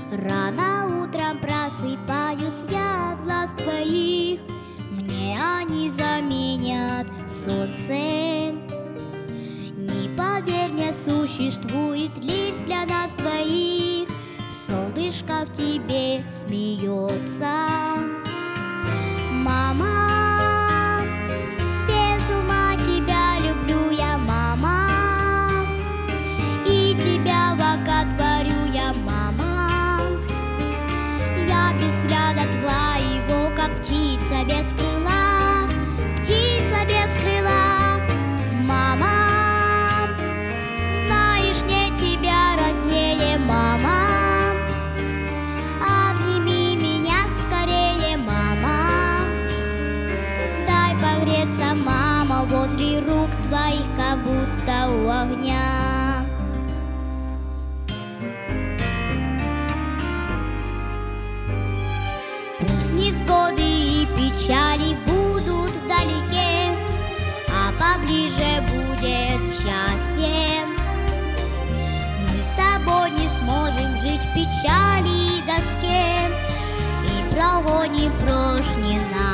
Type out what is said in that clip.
Рано утром просыпаюсь я от глаз твоих, мне они заменят солнце. Не поверь мне, существует лишь для нас двоих, солнышко в тебе смеется. Мама, без ума тебя люблю я, мама, и тебя боготворю я, мама. Я без взгляда твоего, как птица без крыла, птица без крыла. Мама, знаешь, мне тебя роднее, мама. Обними меня скорее, мама. Дай погреться, мама, возле рук твоих, как будто у огня. Пусть невзгоды и печали будут вдалеке, а поближе будет счастье. Мы с тобой не сможем жить в печали и доске, и прогоним прочь ненависть.